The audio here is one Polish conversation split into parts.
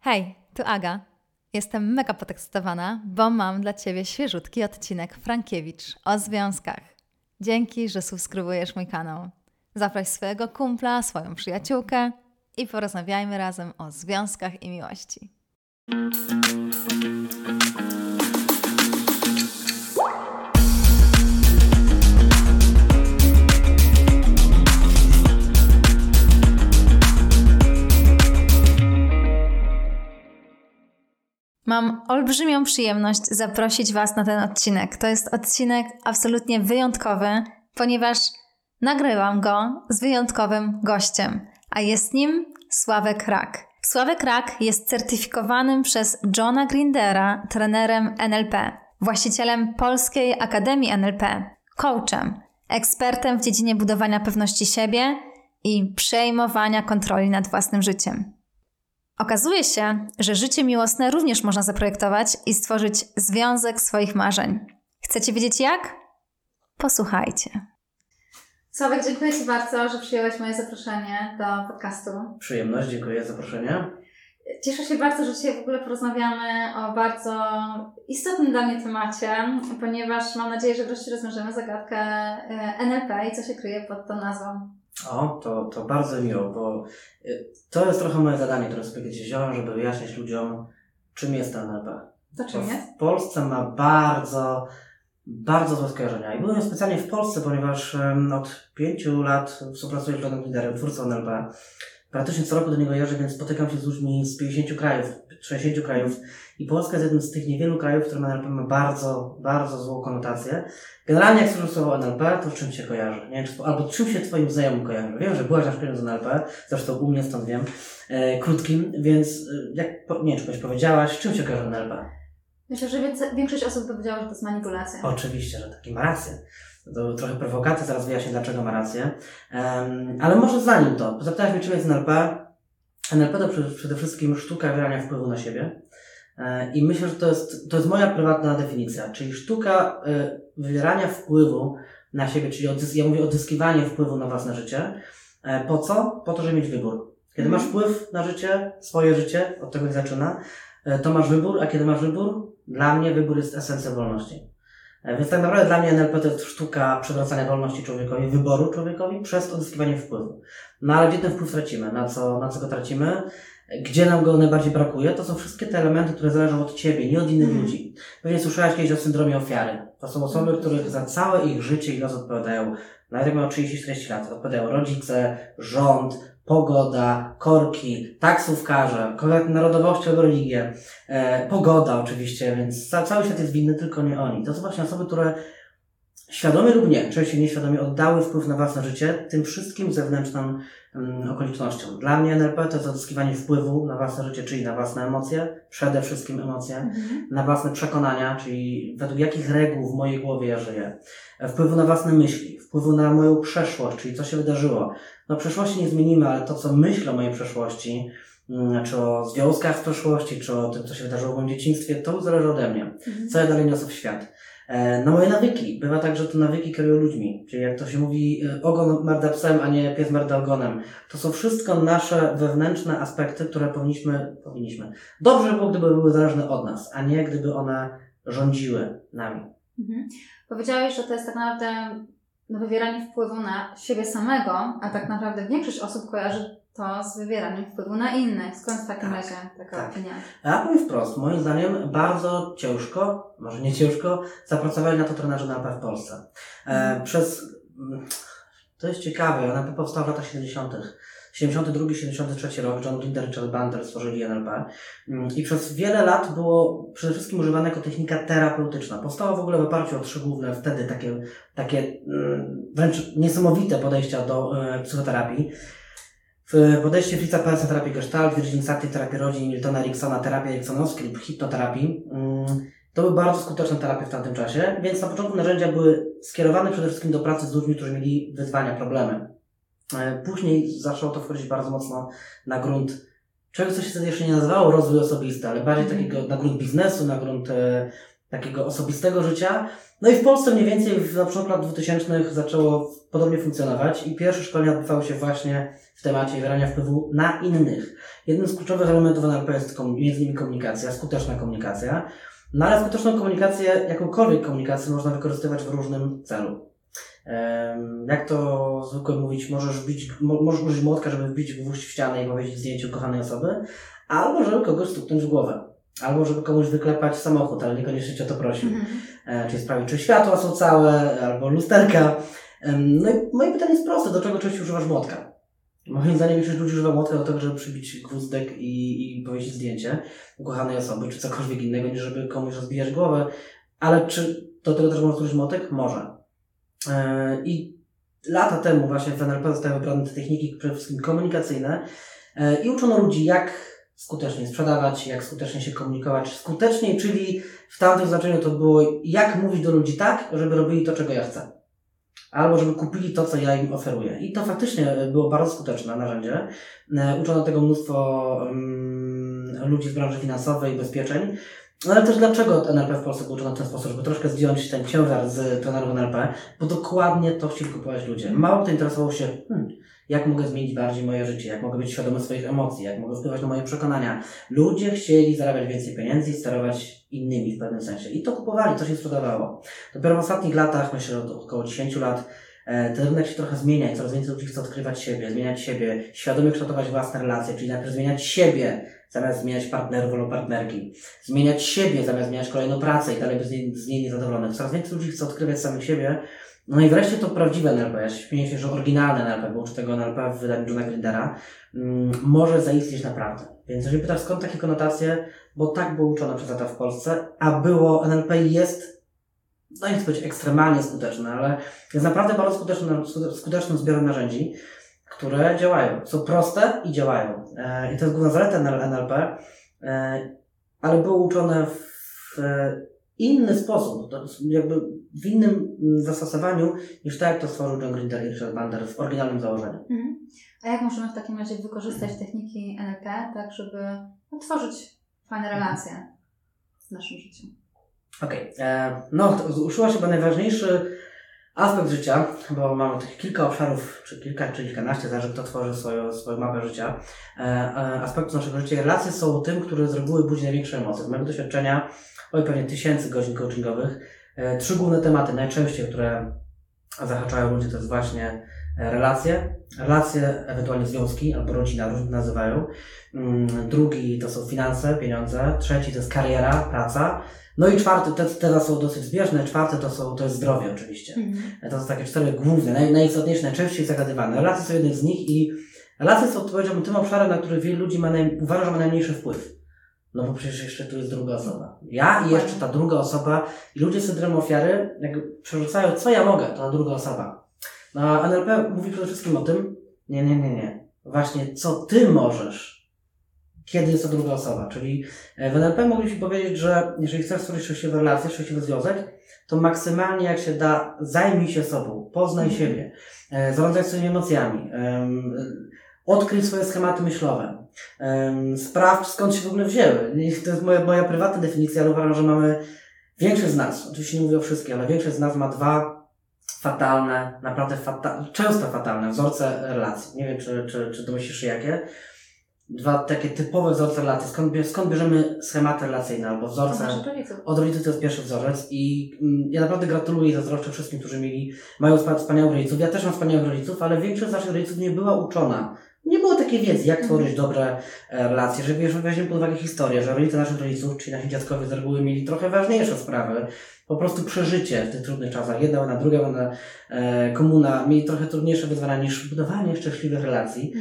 Hej, tu Aga. Jestem mega podekscytowana, bo mam dla Ciebie świeżutki odcinek Frankiewicz o związkach. Dzięki, że subskrybujesz mój kanał. Zaproś swojego kumpla, swoją przyjaciółkę i porozmawiajmy razem o związkach i miłości. Mam olbrzymią przyjemność zaprosić Was na ten odcinek. To jest odcinek absolutnie wyjątkowy, ponieważ nagrywam go z wyjątkowym gościem, a jest nim Sławek Rak. Sławek Rak jest certyfikowanym przez Johna Grindera trenerem NLP, właścicielem Polskiej Akademii NLP, coachem, ekspertem w dziedzinie budowania pewności siebie i przejmowania kontroli nad własnym życiem. Okazuje się, że życie miłosne również można zaprojektować i stworzyć związek swoich marzeń. Chcecie wiedzieć jak? Posłuchajcie. Sławek, dziękuję Ci bardzo, że przyjąłeś moje zaproszenie do podcastu. Przyjemność, dziękuję za zaproszenie. Cieszę się bardzo, że dzisiaj w ogóle porozmawiamy o bardzo istotnym dla mnie temacie, ponieważ mam nadzieję, że wreszcie rozwiążemy zagadkę NLP i co się kryje pod tą nazwą. O, to bardzo miło, bo to jest trochę moje zadanie, które sobie gdzieś wziąłem, żeby wyjaśnić ludziom, czym jest NLP. To czym jest? W Polsce ma bardzo złe skojarzenia. I byłem specjalnie w Polsce, ponieważ od 5 lat współpracuję z Johnem Grinderem, twórcą NLP. Praktycznie co roku do niego jeżdżę, więc spotykam się z ludźmi z 50 krajów, 60 krajów. I Polska jest jednym z tych niewielu krajów, które NLP ma bardzo złą konotację. Generalnie jak słyszę słowo NLP, to czym się kojarzy? Nie wiem, albo czym się Twoim znajomym kojarzy? Wiem, że byłaś na szkoleniu z NLP, zresztą u mnie, stąd wiem, krótkim, więc nie wiem, czy ktoś powiedziałaś, czym się kojarzy NLP? Myślę, że większość osób powiedziała, że to jest manipulacja. Oczywiście, że taki ma rację. To trochę prowokacja, zaraz wyjaśnię, dlaczego ma rację. Ale może zanim to, zapytałeś mnie, czym jest NLP. NLP to przede wszystkim sztuka wywierania wpływu na siebie. I myślę, że to jest moja prywatna definicja, czyli sztuka wywierania wpływu na siebie, czyli ja mówię odzyskiwanie wpływu na własne życie. Po co? Po to, żeby mieć wybór. Kiedy masz wpływ na życie, swoje życie, od tego się zaczyna, to masz wybór, a kiedy masz wybór? Dla mnie wybór jest esencją wolności. Więc tak naprawdę dla mnie NLP to jest sztuka przywracania wolności człowiekowi, wyboru człowiekowi przez odzyskiwanie wpływu. No ale gdzie ten wpływ tracimy? Na co go tracimy? Gdzie nam go najbardziej brakuje? To są wszystkie te elementy, które zależą od Ciebie, nie od innych ludzi. Pewnie słyszałaś kiedyś o syndromie ofiary. To są osoby, których za całe ich życie i los odpowiadają, nawet jak mają 30-40 lat, odpowiadają rodzice, rząd, pogoda, korki, taksówkarze, narodowości albo religie, pogoda oczywiście, więc cały świat jest winny, tylko nie oni. To są właśnie osoby, które świadomie lub nie, częściej nieświadomie oddały wpływ na własne życie tym wszystkim zewnętrznym okolicznościom. Dla mnie NLP to jest odzyskiwanie wpływu na własne życie, czyli na własne emocje, przede wszystkim emocje, na własne przekonania, czyli według jakich reguł w mojej głowie ja żyję, wpływu na własne myśli, wpływu na moją przeszłość, czyli co się wydarzyło. No przeszłości nie zmienimy, ale to, co myślę o mojej przeszłości, czy o związkach w przeszłości, czy o tym, co się wydarzyło w moim dzieciństwie, to zależy ode mnie. Co ja dalej niosę w świat. No moje nawyki. Bywa tak, że te nawyki kierują ludźmi. Czyli jak to się mówi, ogon merda psem, a nie pies merda ogonem. To są wszystko nasze wewnętrzne aspekty, które powinniśmy. Dobrze by było, gdyby były zależne od nas, a nie gdyby one rządziły nami. Powiedziałeś, że to jest tak naprawdę wywieranie wpływu na siebie samego, a tak naprawdę większość osób kojarzy to z wywieraniem wpływu na innych. Skąd w takim razie taka opinia? A ja powiem wprost, moim zdaniem bardzo ciężko, może nie ciężko, zapracowali na to trenerzy NLP w Polsce. To jest ciekawe, NLP powstał w latach 70. 72-73 rok, John Grinder i Charles Bandler stworzyli NLP i przez wiele lat było przede wszystkim używane jako technika terapeutyczna. Powstała w ogóle w oparciu o 3 główne wtedy takie wręcz niesamowite podejścia do psychoterapii. W podejście Fritza Perlsa terapii Gestalt, Virginia Satir terapii rodzin, Miltona Ericksona terapii eriksonowskiej lub hipnoterapii. To były bardzo skuteczne terapie w tamtym czasie, więc na początku narzędzia były skierowane przede wszystkim do pracy z ludźmi, którzy mieli wyzwania, problemy. Później zaczęło to wchodzić bardzo mocno na grunt czegoś, co się wtedy jeszcze nie nazywało rozwój osobisty, ale bardziej takiego na grunt biznesu, na grunt takiego osobistego życia. No i w Polsce mniej więcej na początku lat 2000 zaczęło podobnie funkcjonować i pierwsze szkolenia odbywały się właśnie w temacie wywierania wpływu na innych. Jednym z kluczowych elementów NLP jest między innymi komunikacja, skuteczna komunikacja. No ale skuteczną komunikację, jakąkolwiek komunikację można wykorzystywać w różnym celu. Jak to zwykle mówić, możesz użyć młotka, żeby wbić gwóźdź w ścianę i powiedzieć zdjęciu kochanej osoby, albo żeby kogoś stuknąć w głowę, albo żeby komuś wyklepać samochód, ale niekoniecznie cię o to prosił. Czyli sprawić, czy światła są całe, albo lusterka. No i moje pytanie jest proste, do czego częściej używasz młotka? Moim zdaniem większość ludzi używa młotka do tego, żeby przybić gwózdek i powiedzieć zdjęcie ukochanej osoby, czy cokolwiek innego, niż żeby komuś rozbijać głowę. Ale czy do tego też można użyć młotek? Może. I lata temu właśnie w NLP zostały wybrane te techniki przede wszystkim komunikacyjne i uczono ludzi, jak skutecznie sprzedawać, jak skutecznie się komunikować skuteczniej, czyli w tamtym znaczeniu to było, jak mówić do ludzi tak, żeby robili to, czego ja chcę. Albo żeby kupili to, co ja im oferuję. I to faktycznie było bardzo skuteczne narzędzie. Uczono tego mnóstwo ludzi z branży finansowej, ubezpieczeń. No ale też dlaczego NLP w Polsce było uczone w ten sposób, żeby troszkę zdjąć ten ciężar z trenerów NLP, bo dokładnie to chcieli kupować ludzie. Mało kto interesował się, jak mogę zmienić bardziej moje życie, jak mogę być świadomy swoich emocji, jak mogę wpływać na moje przekonania. Ludzie chcieli zarabiać więcej pieniędzy i sterować innymi w pewnym sensie. I to kupowali, to się sprzedawało. Dopiero w ostatnich latach, myślę od około 10 lat, ten rynek się trochę zmienia i coraz więcej ludzi chce odkrywać siebie, zmieniać siebie, świadomie kształtować własne relacje, czyli najpierw zmieniać siebie, zamiast zmieniać partnerów lub partnerki. Zmieniać siebie, zamiast zmieniać kolejną pracę i dalej być z niej niezadowolonych. Coraz więcej ludzi chce odkrywać samych siebie. No i wreszcie to prawdziwe NLP. Ja śmieję się, że oryginalne NLP, bo uczę tego NLP w wydaniu Johna Grindera, może zaistnieć naprawdę. Więc jeżeli pytasz, skąd takie konotacje, bo tak było uczone przez lata w Polsce, a było NLP jest, no nie chcę powiedzieć ekstremalnie skuteczne, ale jest naprawdę bardzo skutecznym zbiorem narzędzi, które działają. Są proste i działają. I to jest główna zaleta NLP, ale było uczone w inny sposób, jakby w innym zastosowaniu niż tak, jak to stworzył John Grinder i Richard Bandler w oryginalnym założeniu. A jak możemy w takim razie wykorzystać techniki NLP, tak, żeby tworzyć fajne relacje w naszym życiu? Okej. No, uszyła się chyba najważniejszy aspekt życia, bo mamy tych kilka obszarów, czy kilkanaście, zależy kto tworzy swoją mapę życia. Aspekty naszego życia i relacje są tym, które z reguły budzi największe emocje. Z mojego doświadczenia, pewnie tysięcy godzin coachingowych, 3 główne tematy najczęściej, które zahaczają ludzi, to jest właśnie relacje, ewentualnie związki albo rodzina, różnie nazywają. Drugi to są finanse, pieniądze. Trzeci to jest kariera, praca. No i czwarty, te są dosyć zbieżne, czwarte to jest zdrowie oczywiście. To są takie 4 główne, najistotniejsze, najczęściej zagadywane. Relacje są jednym z nich i relacje są, powiedziałbym, tym obszarem, na który wielu ludzi uważa, że ma najmniejszy wpływ. No bo przecież jeszcze tu jest druga osoba. Ja i jeszcze ta druga osoba i ludzie z syndromem ofiary jakby przerzucają, co ja mogę, to na druga osoba. No a NLP mówi przede wszystkim o tym, nie. Właśnie, co ty możesz, kiedy jest to druga osoba. Czyli w NLP mogliśmy powiedzieć, że jeżeli chcesz stworzyć szczęśliwe relacje, szczęśliwy związek, to maksymalnie jak się da, zajmij się sobą, poznaj siebie, zarządzaj swoimi emocjami, odkryj swoje schematy myślowe, sprawdź skąd się w ogóle wzięły. To jest moja prywatna definicja, ale uważam, że mamy większość z nas, oczywiście nie mówię o wszystkich, ale większość z nas ma 2 fatalne, naprawdę często fatalne wzorce relacji. Nie wiem, czy domyślisz się jakie. 2 takie typowe wzorce relacji. Skąd bierzemy schematy relacyjne albo wzorce? Od rodziców to jest pierwszy wzorzec i ja naprawdę gratuluję i zazdroszczę wszystkim, którzy mają wspaniałych rodziców. Ja też mam wspaniałych rodziców, ale większość z naszych rodziców nie była uczona. Nie było takiej wiedzy, jak tworzyć dobre relacje. Jeżeli weźmiemy pod uwagę historię, że rodzice naszych rodziców, czyli nasi dziadkowie z reguły mieli trochę ważniejsze sprawy, po prostu przeżycie w tych trudnych czasach. Jedna wojna, druga wojna, komuna, mieli trochę trudniejsze wyzwania niż budowanie szczęśliwych relacji.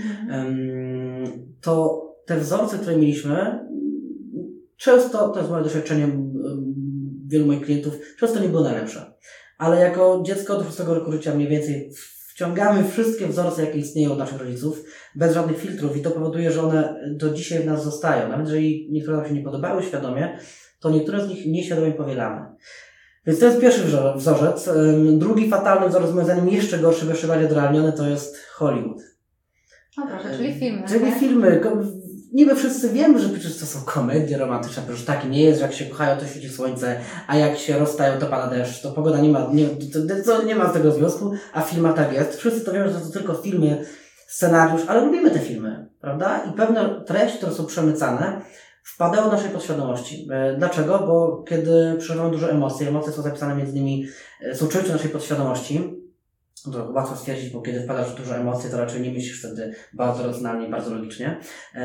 To te wzorce, które mieliśmy, często, to jest moje doświadczenie wielu moich klientów, często nie było najlepsze. Ale jako dziecko do 6 roku życia mniej więcej wciągamy wszystkie wzorce, jakie istnieją od naszych rodziców, bez żadnych filtrów i to powoduje, że one do dzisiaj w nas zostają. Nawet jeżeli niektóre nam się nie podobały świadomie, to niektóre z nich nieświadomie powielamy. Więc to jest pierwszy wzorzec. Drugi fatalny wzorzec, moim zdaniem jeszcze gorszy, jeszcze bardziej odrealniony, to jest Hollywood. O proszę, czyli filmy. Czyli tak? Filmy. Niby wszyscy wiemy, że przecież to są komedie romantyczne, przecież tak nie jest, że jak się kochają, to świeci słońce, a jak się rozstają, to pada deszcz, to pogoda nie ma z tego związku, a w filmach tak jest. Wszyscy to wiemy, że to są tylko filmy scenariusz, ale lubimy te filmy, prawda? I pewne treści, które są przemycane, wpadają do naszej podświadomości. Dlaczego? Bo kiedy przeżywamy duże emocje, emocje są zapisane między innymi, są częścią naszej podświadomości. To łatwo stwierdzić, bo kiedy wpadasz w duże emocje, to raczej nie myślisz wtedy bardzo racjonalnie, bardzo logicznie.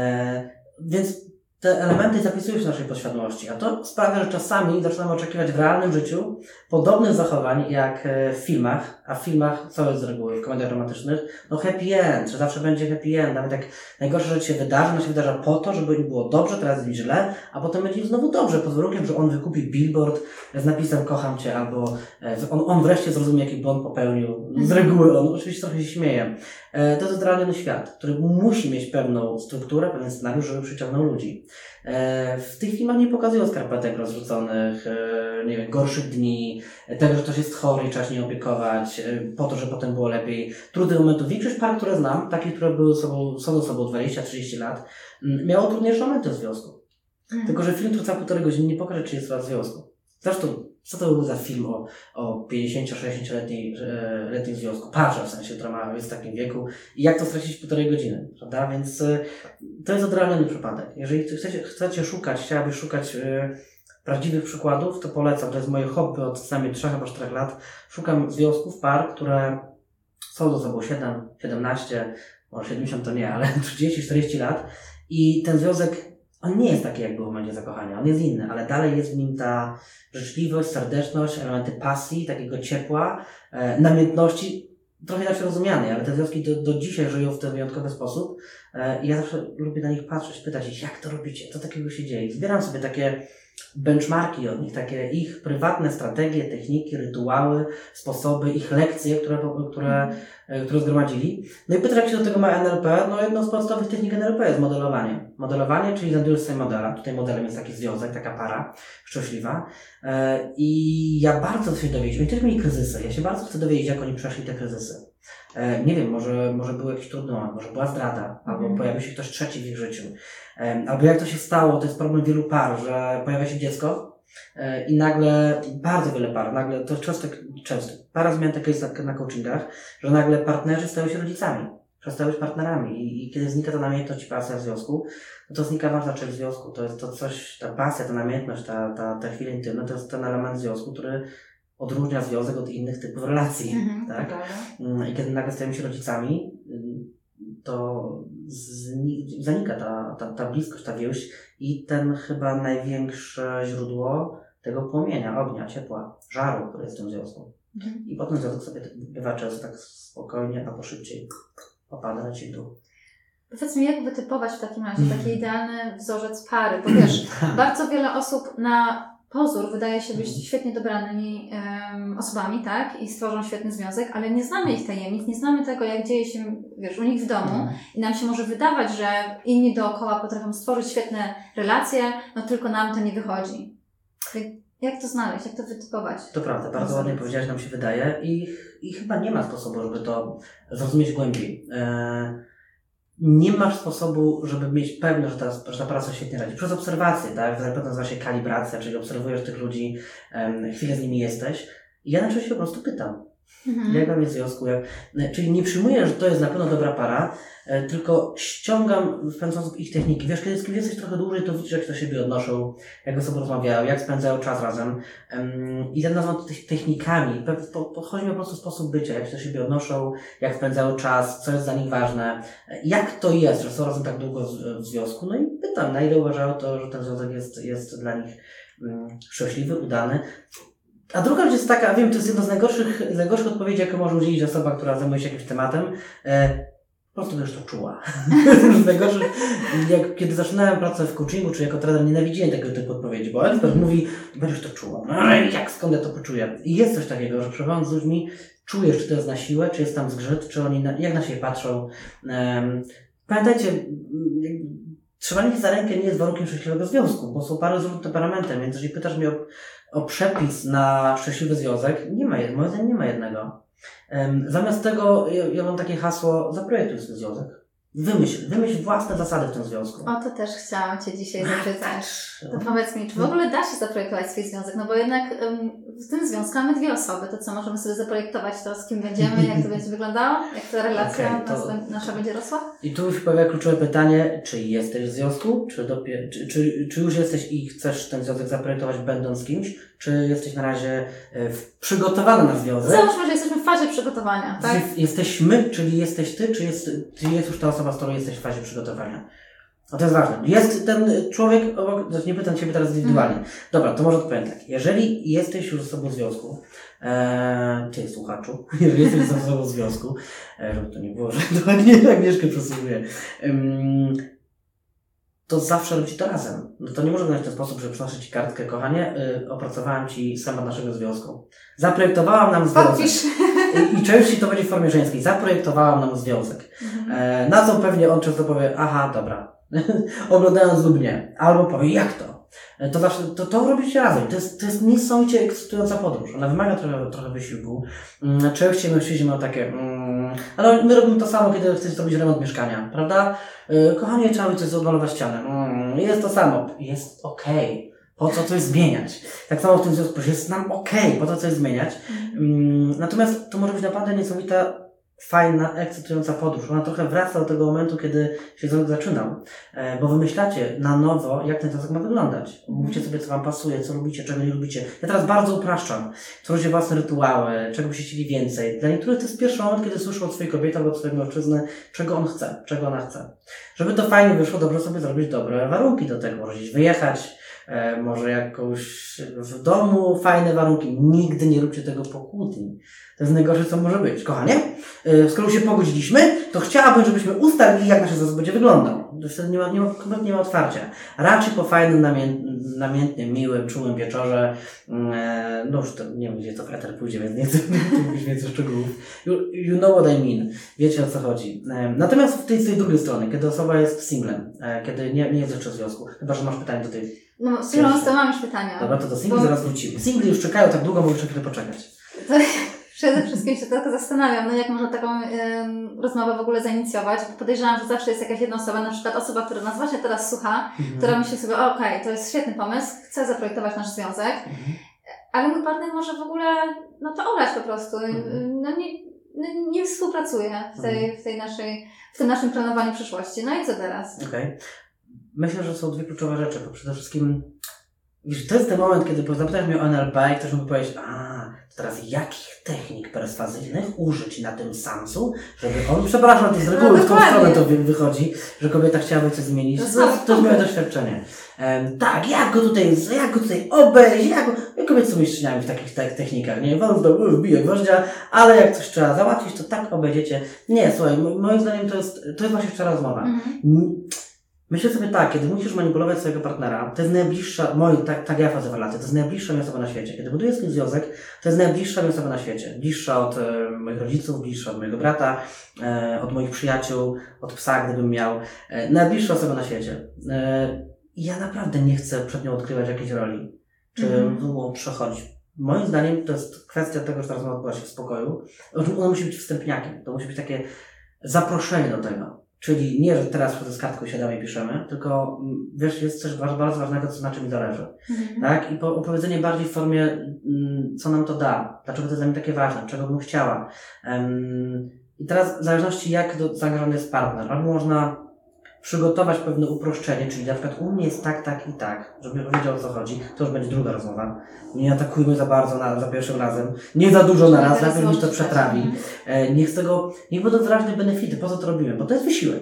Więc te elementy zapisują się w naszej podświadomości, a to sprawia, że czasami zaczynamy oczekiwać w realnym życiu podobnych zachowań jak w filmach, a w filmach co jest z reguły, w komediach romantycznych, no happy end, że zawsze będzie happy end, nawet jak najgorsza rzecz się wydarzy, no się wydarza po to, żeby im było dobrze, teraz jest mi źle, a potem będzie im znowu dobrze, pod warunkiem, że on wykupi billboard z napisem kocham cię, albo on wreszcie zrozumie, jaki błąd popełnił. Z reguły on oczywiście trochę się śmieje. To jest realny świat, który musi mieć pewną strukturę, pewien scenariusz, żeby przyciągnął ludzi. W tych filmach nie pokazują skarpetek rozrzuconych, nie wiem, gorszych dni, tego, że ktoś jest chory i trzeba się nie opiekować, po to, że potem było lepiej. Trudnych momentów. Większość par, które znam, takich, które były są ze sobą 20-30 lat, miało trudniejsze momenty w związku. Tylko, że film trwa 1,5 godziny, nie pokaże, czy jest w związku. Zresztą, co to był za film o 50-60-letnim związku? Parze, w sensie, która jest w takim wieku i jak to stracić w 1,5 godziny, prawda? Więc to jest odrealniony przypadek. Jeżeli chciałabyś szukać prawdziwych przykładów, to polecam. To jest moje hobby od co najmniej 3 albo 4 lat. Szukam związków, par, które są ze sobą 7, 17, może 70 to nie, ale 30-40 lat i ten związek on nie jest taki, jak był w momencie zakochania. On jest inny, ale dalej jest w nim ta życzliwość, serdeczność, elementy pasji, takiego ciepła, namiętności, trochę inaczej rozumianej, ale te związki do dzisiaj żyją w ten wyjątkowy sposób. I ja zawsze lubię na nich patrzeć, pytać ich, jak to robicie, co takiego się dzieje. Zbieram sobie takie benchmarki od nich, takie ich prywatne strategie, techniki, rytuały, sposoby, ich lekcje, które zgromadzili. No i pytasz, jak się do tego ma NLP? No jedną z podstawowych technik NLP jest modelowanie. Modelowanie, czyli znajdujesz sobie modela. Tutaj modelem jest taki związek, taka para szczęśliwa. I ja bardzo chcę się dowiedzieć, oni też mieli kryzysy. Ja się bardzo chcę dowiedzieć, jak oni przeszli te kryzysy. Nie wiem, może był jakiś trudny moment, może była zdrada, albo pojawił się ktoś trzeci w ich życiu. Albo jak to się stało, to jest problem wielu par, że pojawia się dziecko i nagle, bardzo wiele par, nagle, to często, para zmian takie jest na coachingach, że nagle partnerzy stają się rodzicami, przestają być partnerami i kiedy znika ta namiętność i pasja w związku, no to znika ważna część związku, to jest to coś, ta pasja, ta namiętność, ta chwila intymna, to jest ten element związku, który odróżnia związek od innych typów relacji, tak? I kiedy nagle stajemy się rodzicami, to zanika ta bliskość, ta więź i ten chyba największe źródło tego płomienia, ognia, ciepła, żaru, który jest w tym związku. I potem związek sobie bywa często tak spokojnie, albo szybciej opada na ci w dół. Powiedz mi, jak wytypować w takim razie taki idealny wzorzec pary? Bo wiesz, bardzo wiele osób na pozór wydaje się być świetnie dobranymi osobami, tak? I stworzą świetny związek, ale nie znamy ich tajemnic, nie znamy tego, jak dzieje się, wiesz, u nich w domu i nam się może wydawać, że inni dookoła potrafią stworzyć świetne relacje, no tylko nam to nie wychodzi. Jak to znaleźć? Jak to wytypować? To prawda, bardzo ładnie powiedziałeś, nam się wydaje i chyba nie ma sposobu, żeby to zrozumieć głębiej. Nie masz sposobu, żeby mieć pewność, że ta praca świetnie radzi. Przez obserwację, tak? To nazywa się kalibracja, czyli obserwujesz tych ludzi, chwilę z nimi jesteś. I ja na przykład się po prostu pytam, jak wam jest w związku, czyli nie przyjmuję, że to jest na pewno dobra para, tylko ściągam w pewien sposób ich techniki. Wiesz, kiedy z kim jesteś trochę dłużej, to widzisz, jak się do siebie odnoszą, jak ze sobą rozmawiają, jak spędzają czas razem. I ten nazywam to technikami. Chodzi mi po prostu o sposób bycia, jak się do siebie odnoszą, jak spędzają czas, co jest dla nich ważne, jak to jest, że są razem tak długo w związku. No i pytam, na ile uważają to, że ten związek jest dla nich szczęśliwy, udany. A druga rzecz jest taka, wiem, to jest jedna z najgorszych odpowiedzi, jaką może udzielić osoba, która zajmuje się jakimś tematem. Po prostu będziesz to czuła. Najgorsze, kiedy zaczynałem pracę w coachingu, czy jako trener, nienawidziłem tego typu odpowiedzi, bo ekspert mówi, będziesz to czuła. No jak, skąd ja to poczuję? I jest coś takiego, że przebywając z ludźmi, czujesz, czy to jest na siłę, czy jest tam zgrzyt, czy oni jak na siebie patrzą. Pamiętajcie, trzymanie za rękę nie jest warunkiem szczęśliwego związku, bo są pary z różnym temperamentem, więc jeżeli pytasz mnie o przepis na szczęśliwy związek, moim zdaniem nie ma jednego. Zamiast tego ja mam takie hasło, zaprojektuj swój związek. Wymyśl własne zasady w tym związku. O to też chciałam Cię dzisiaj zapytać. To powiedz mi, czy w ogóle da się zaprojektować swój związek? No bo jednak w tym związku mamy dwie osoby. To co, możemy sobie zaprojektować to, z kim będziemy, jak to będzie wyglądało? Jak ta relacja nasza będzie rosła? I tu się pojawia kluczowe pytanie, czy jesteś w związku, czy już jesteś i chcesz ten związek zaprojektować będąc kimś, czy jesteś na razie przygotowany na związek? Załóżmy, że jesteśmy w fazie przygotowania, tak? Jesteśmy, czyli jesteś ty, czy jest już ta osoba, z którą jesteś w fazie przygotowania? No to jest ważne. Jest ten człowiek obok, nie pytam Ciebie teraz indywidualnie. Dobra, to może odpowiem tak. Jeżeli jesteś już ze sobą w związku, Ty słuchaczu, jeżeli jesteś ze sobą w związku, żeby to nie było, że to nie Agnieszkę przesługuje, to zawsze robić to razem. No to nie może być w ten sposób, że przynoszę Ci kartkę, kochanie, opracowałem Ci schemat naszego związku. Zaprojektowałam nam związek. I częściej to będzie w formie żeńskiej. Zaprojektowałam nam związek. Na co pewnie on często powie, aha, dobra, oglądając lub nie. Albo powie, jak to? To zawsze, to robicie razem. To jest niesamowicie ekscytująca podróż. Ona wymaga trochę wysiłku. Częściej mężczyźni mają takie, ale my robimy to samo, kiedy chcecie zrobić remont mieszkania, prawda? Kochanie, trzeba coś odmalować ścianę. Jest to samo. Jest okej. Po co coś zmieniać? Tak samo w tym związku, że jest nam okej, po co coś zmieniać. Natomiast to może być naprawdę niesamowita, fajna, ekscytująca podróż. Ona trochę wraca do tego momentu, kiedy się związek zaczynał. Bo wymyślacie na nowo, jak ten związek ma wyglądać. Mówicie sobie, co Wam pasuje, co lubicie, czego nie lubicie. Ja teraz bardzo upraszczam. Tworzycie własne rytuały, czego byście chcieli więcej. Dla niektórych to jest pierwszy moment, kiedy słyszą od swojej kobiety albo od swojego mężczyzny, czego on chce, czego ona chce. Żeby to fajnie wyszło, dobrze sobie zrobić dobre warunki do tego. Może gdzieś wyjechać, może jakoś w domu, fajne warunki. Nigdy nie róbcie tego po kłótni. To jest najgorsze, co może być. Kochanie, skoro się pogodziliśmy, to chciałabym, żebyśmy ustalili, jak nasz związek będzie wyglądał. To wtedy kompletnie nie ma otwarcia. Raczej po fajnym, namiętnym, miłym, czułym wieczorze, no już to, nie wiem, gdzie to w eter pójdzie, więc nie chcę mówić więcej szczegółów. You know what I mean. Wiecie, o co chodzi. Natomiast z tej drugiej strony, kiedy osoba jest singlem, kiedy nie jest jeszcze w związku, chyba, że masz pytanie do tej... No, z singlem to mam już pytania. Dobra, to do singli zaraz wrócimy. Singli już czekają tak długo, bo jeszcze chwilę poczekać. Przede wszystkim się tylko zastanawiam, no jak można taką rozmowę w ogóle zainicjować. Podejrzewam, że zawsze jest jakaś jedna osoba, na przykład osoba, która nas właśnie teraz słucha, która myśli sobie, okej, to jest świetny pomysł, chcę zaprojektować nasz związek, ale mój partner może w ogóle, no to olać po prostu, nie współpracuje w tym naszym planowaniu przyszłości. No i co teraz? Okej. Myślę, że są dwie kluczowe rzeczy, bo przede wszystkim to jest ten moment, kiedy zapytasz mnie o NLP i ktoś mógł powiedzieć, to teraz jakich technik perswazyjnych użyć na tym samcu, żeby on, przepraszam, to z reguły w tą stronę to wychodzi, że kobieta chciałaby coś zmienić. To jest moje doświadczenie. Tak, jak go tutaj obejść, kobiety są mistrzyniami w takich technikach, nie? Wbije gwoździa, ale jak coś trzeba załatwić, to tak obejdziecie. Nie, słuchaj, moim zdaniem to jest właśnie szczera rozmowa. Myślę sobie tak, kiedy musisz manipulować swojego partnera, to jest najbliższa, tak ja wchodzę w relację, to jest najbliższa mi osoba na świecie. Kiedy buduję swój związek, to jest najbliższa mi osoba na świecie. Bliższa od moich rodziców, bliższa od mojego brata, od moich przyjaciół, od psa, gdybym miał. Najbliższa osoba na świecie. I ja naprawdę nie chcę przed nią odkrywać jakiejś roli, czy przechodzić. Moim zdaniem to jest kwestia tego, że ta rozmowa odbyła się w spokoju. Ona musi być wstępniakiem. To musi być takie zaproszenie do tego. Czyli nie, że teraz wchodzę z kartką, siadamy i piszemy, tylko wiesz, jest coś bardzo ważnego, co na czym mi zależy. Tak? I opowiedzenie bardziej w formie, co nam to da, dlaczego to jest dla mnie takie ważne, czego bym chciała. I teraz w zależności jak zaangażowany jest partner, albo można przygotować pewne uproszczenie, czyli na przykład u mnie jest tak i tak, żeby wiedział o co chodzi, to już będzie druga rozmowa. Nie atakujmy za bardzo za pierwszym razem, nie za dużo na raz, najpierw mi to przetrawi. Niech będą wyraźne benefity, po co to robimy, bo to jest wysiłek.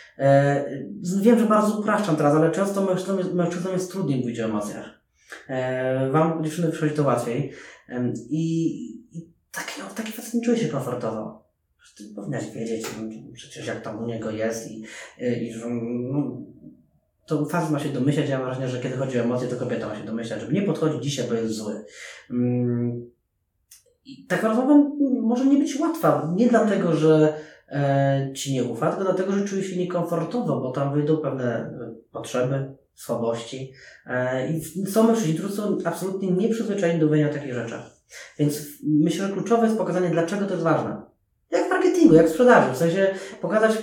Wiem, że bardzo upraszczam teraz, ale często mężczyznom jest trudniej mówić o emocjach. Wam, dziewczyny, przychodzi to łatwiej. I taki facet nie czuje się komfortowo. Ty powinnaś wiedzieć przecież jak tam u niego jest i że to facet ma się domyślać. Ja mam wrażenie, że kiedy chodzi o emocje, to kobieta ma się domyślać, żeby nie podchodzić dzisiaj, bo jest zły. I taka rozmowa może nie być łatwa. Nie dlatego, że ci nie ufa, tylko dlatego, że czuje się niekomfortowo, bo tam wyjdą pewne potrzeby, słabości. I są mężczyźni, którzy są absolutnie nieprzyzwyczajeni do mówienia o takich rzeczach. Więc myślę, że kluczowe jest pokazanie, dlaczego to jest ważne. Jak w marketingu, jak w sprzedaży. W sensie pokazać,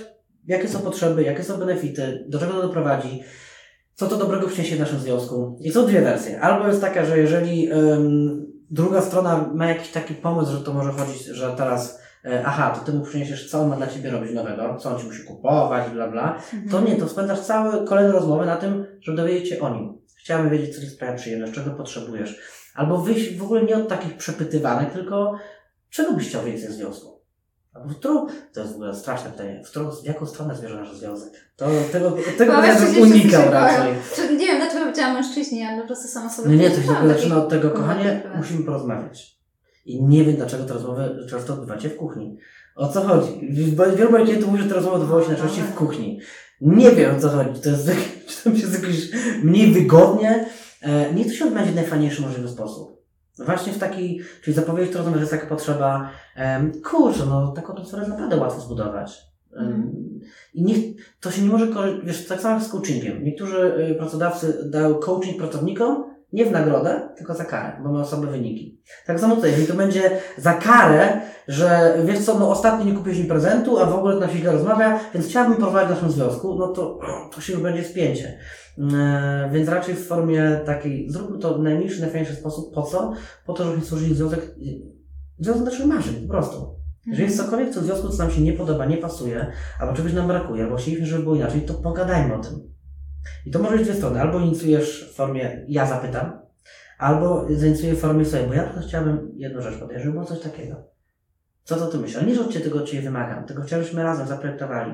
jakie są potrzeby, jakie są benefity, do czego to doprowadzi, co to dobrego przyniesie w naszym związku. I są dwie wersje. Albo jest taka, że jeżeli druga strona ma jakiś taki pomysł, że to może chodzić, że teraz to ty mu przyniesiesz, co on ma dla ciebie robić nowego, co on ci musi kupować, bla bla, to nie, to spędzasz całe kolejne rozmowy na tym, żeby dowiedzieć się o nim. Chciałabym wiedzieć, co ci sprawia przyjemność, czego potrzebujesz. Albo wyjść w ogóle nie od takich przepytywanek, tylko czego byś chciał więcej w związku. Albo to jest w ogóle straszne pytanie, w jaką stronę zmierza nasz związek? To tego bym unikał raczej. Nie wiem, dlaczego powiedziałam mężczyźni, ale po prostu sama sobie... Nie, to się tylko zaczyna od tego, kochanie, musimy porozmawiać. I nie wiem, dlaczego te rozmowy często odbywacie w kuchni. O co chodzi? Wielu moich klientów mówi, że te rozmowy odbywają się najczęściej w kuchni. Nie wiem, o co chodzi. To jest, czy tam się jakoś mniej wygodnie. Niech to się odbędzie w najfajniejszy możliwy sposób. Właśnie w taki, czyli zapowiedzieć to rozumiem, że jest taka potrzeba, taką atmosferę jest naprawdę łatwo zbudować. I to się nie może, wiesz, tak samo jak z coachingiem. Niektórzy pracodawcy dają coaching pracownikom nie w nagrodę, tylko za karę, bo ma słabe wyniki. Tak samo tutaj, jeżeli to będzie za karę, że wiesz co, ostatnio nie kupiłeś mi prezentu, a w ogóle nam się źle rozmawia, więc chciałabym porozmawiać w naszym związku, to się już będzie spięcie. Więc raczej w formie takiej, zróbmy to w najmniejszy, najfajniejszy sposób. Po co? Po to, żeby stworzyli związek naszych marzeń, po prostu. Jeżeli jest cokolwiek w tym związku, co nam się nie podoba, nie pasuje, albo czegoś nam brakuje, albo chcieliśmy, żeby było inaczej, to pogadajmy o tym. I to może być dwie strony. Albo inicjujesz w formie ja zapytam, albo zainicjuję w formie sobie, bo ja tylko chciałabym jedną rzecz podjąć, żeby było coś takiego. Co to ty myślisz? Ale nie, że od Ciebie tego od Ciebie wymagam, tylko chciałbyśmy razem zaprojektowali.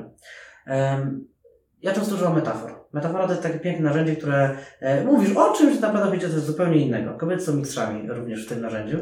Ja często używam metafor. Metafora to jest takie piękne narzędzie, które mówisz o czymś, że naprawdę wiecie coś zupełnie innego. Kobiety są mistrzami również w tym narzędziu.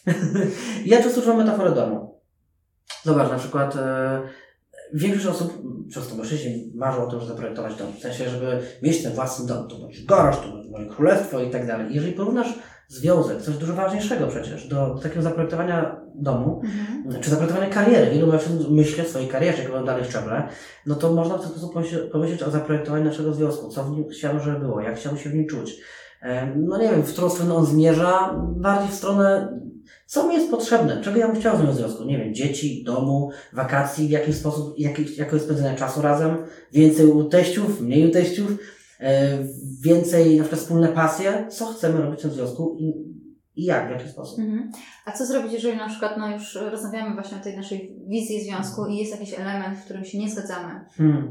Ja często używam metafory domu. Zobacz, na przykład większość osób, często mężczyźni, marzą o tym, żeby zaprojektować dom. W sensie, żeby mieć ten własny dom. To będzie garaż, to będzie moje królestwo i tak dalej. Jeżeli porównasz związek, coś dużo ważniejszego przecież, do takiego zaprojektowania domu, czy zaprojektowania kariery. Wielu mężczyzn myśli o swojej karierze, jak będą dalej szczeble, no to można w ten sposób pomyśleć o zaprojektowaniu naszego związku. Co w nim chciałbym, żeby było, jak chciałbym się w nim czuć. No nie wiem, w którą stronę on zmierza, bardziej w stronę, co mi jest potrzebne, czego ja bym chciał w moim związku. Nie wiem, dzieci, domu, wakacji, w jaki sposób, jakie jest spędzenie czasu razem, więcej u teściów, mniej u teściów, więcej na przykład wspólne pasje, co chcemy robić w tym związku i jak, w jaki sposób. A co zrobić, jeżeli na przykład już rozmawiamy właśnie o tej naszej wizji związku i jest jakiś element, w którym się nie zgadzamy?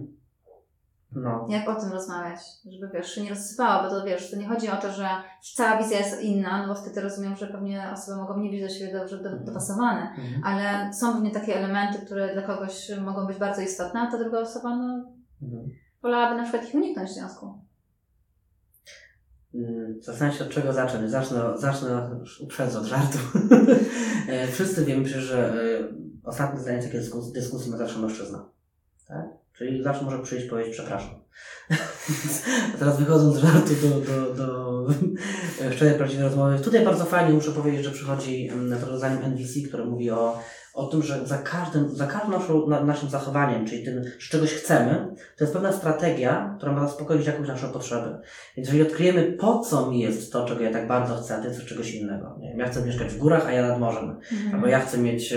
No. Jak o tym rozmawiać? Żeby się nie rozsypało, bo to to nie chodzi o to, że cała wizja jest inna, no bo wtedy rozumiem, że pewnie osoby mogą nie być do siebie dobrze dopasowane, ale są pewnie takie elementy, które dla kogoś mogą być bardzo istotne, a ta druga osoba wolałaby na przykład ich uniknąć w związku. Zastanawiam się, od czego zacząć. Zacznę uprzedzę od żartu. Wszyscy wiemy przecież, że ostatnie zdanie takiej dyskusji ma zawsze mężczyzna. Tak? Czyli zawsze może przyjść i powiedzieć przepraszam. A teraz wychodząc z żartu do szczerej, prawdziwej rozmowy. Tutaj bardzo fajnie muszę powiedzieć, że przychodzi rozwiązaniem NVC, które mówi o tym, że za każdym naszym zachowaniem, czyli tym, że czegoś chcemy, to jest pewna strategia, która ma zaspokoić jakąś naszą potrzebę. Więc jeżeli odkryjemy, po co mi jest to, czego ja tak bardzo chcę, a to jest czegoś innego. Nie wiem, ja chcę mieszkać w górach, a ja nad morzem. Albo ja chcę mieć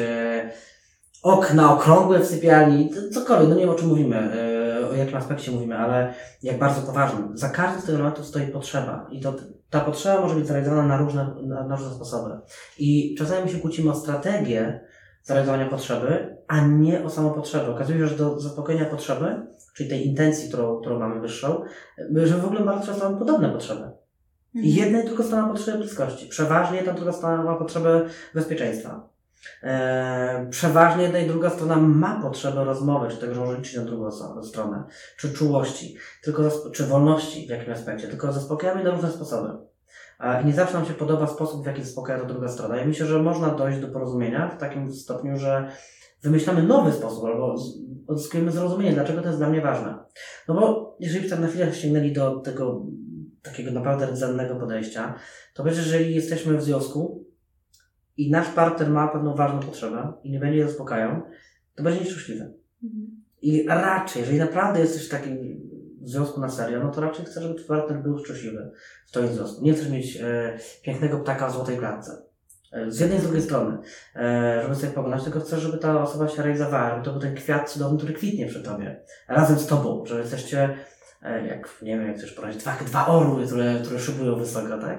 okna okrągłe w sypialni, cokolwiek, no nie wiem o czym mówimy, o jakim aspekcie mówimy, ale jak bardzo poważnym. Za każdym z tych elementów stoi potrzeba i ta potrzeba może być zrealizowana na różne sposoby. I czasami się kłócimy o strategię zrealizowania potrzeby, a nie o samą potrzebę. Okazuje się, że do zaspokojenia potrzeby, czyli tej intencji, którą mamy wyższą, że w ogóle bardzo często mamy podobne potrzeby. I jedna i druga strona ma potrzebę bliskości. Przeważnie ta druga strona ma potrzebę bezpieczeństwa. Przeważnie jedna i druga strona ma potrzebę rozmowy, czy tego, żeby liczyć na drugą stronę, czy czułości, czy wolności w jakimś aspekcie, tylko zaspokajamy na różne sposoby. I nie zawsze nam się podoba sposób, w jaki zaspokaja ta druga strona. Ja myślę, że można dojść do porozumienia w takim stopniu, że wymyślamy nowy sposób, albo odzyskujemy zrozumienie, dlaczego to jest dla mnie ważne. No bo jeżeli tak na chwilę sięgnęli do tego takiego naprawdę rdzennego podejścia, to przecież jeżeli jesteśmy w związku i nasz partner ma pewną ważną potrzebę i nie będzie jej zaspokajał, to będzie nieszczęśliwy. I raczej, jeżeli naprawdę jesteś w takim związku na serio, no to raczej chcesz, żeby twój partner był szczęśliwy w twoim związku. Nie chcesz mieć pięknego ptaka w złotej klatce. Z jednej i z drugiej strony, żeby sobie poglądać, tylko chcesz, żeby ta osoba się realizowała, żeby to był ten kwiat cudowny, który kwitnie przy tobie, razem z tobą, że jesteście, jak, nie wiem, jak chcesz poradzić, dwa orły, które szybują wysoko, tak?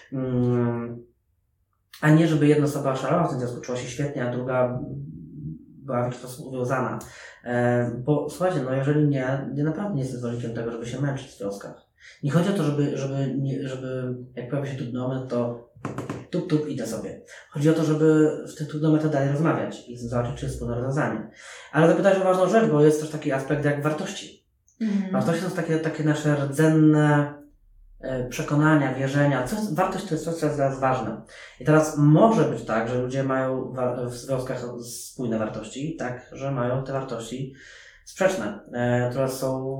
A nie, żeby jedna osoba szalała w tym związku, czuła się świetnie, a druga była w jakiś sposób uwiązana. Bo słuchajcie, no jeżeli nie naprawdę nie jestem zwolennikiem tego, żeby się męczyć w związkach. Nie chodzi o to, żeby jak pojawia się trudny moment, to tup, idę sobie. Chodzi o to, żeby w tych trudnych momentach dalej rozmawiać i zobaczyć, czy jest wspólne rozwiązanie. Ale zapytałeś o ważną rzecz, bo jest też taki aspekt jak wartości. Wartości to są takie nasze rdzenne przekonania, wierzenia. Wartość to jest coś, co jest dla nas ważne. I teraz może być tak, że ludzie mają w związkach spójne wartości, tak, że mają te wartości sprzeczne, które są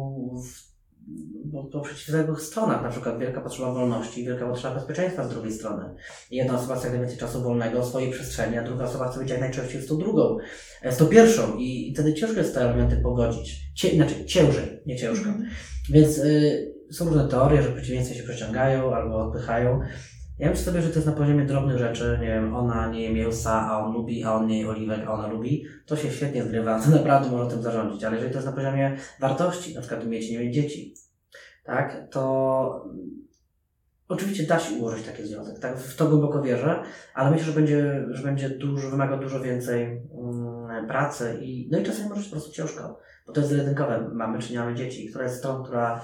po przeciwległych stronach, na przykład wielka potrzeba wolności, wielka potrzeba bezpieczeństwa z drugiej strony. Jedna osoba chce jak najwięcej czasu wolnego w swojej przestrzeni, a druga osoba chce być jak najczęściej z tą drugą, z tą pierwszą i wtedy ciężko jest te elementy pogodzić. Ciężej, nie ciężko. Więc są różne teorie, że przeciwieństwa się przeciągają albo odpychają. Ja myślę sobie, że to jest na poziomie drobnych rzeczy, nie wiem, ona nie je mięsa, a on lubi, a on nie je oliwek, a ona lubi, to się świetnie zgrywa, to naprawdę może tym zarządzić, ale jeżeli to jest na poziomie wartości, na przykład mieć, nie mieć dzieci, tak, to oczywiście da się ułożyć taki związek, tak, w to głęboko wierzę, ale myślę, że będzie wymaga dużo więcej pracy i czasami może być po prostu ciężko, bo to jest jedynkowe, mamy czy nie mamy dzieci, która jest stroną, która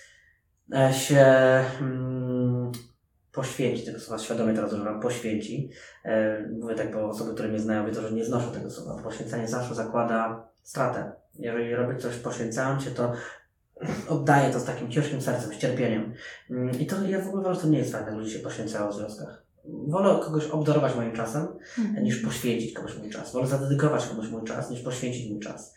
się poświęci, tego słowa świadomie teraz używam, poświęci. Mówię tak, bo osoby, które mnie znają, wiedzą, że nie znoszę tego słowa. Poświęcanie zawsze zakłada stratę. Jeżeli robię coś poświęcając się, to oddaję to z takim ciężkim sercem, z cierpieniem. I to ja w ogóle uważam, że to nie jest fajne, że ludzie się poświęcają w związkach. Wolę kogoś obdarować moim czasem, niż poświęcić komuś mój czas. Wolę zadedykować komuś mój czas, niż poświęcić mój czas.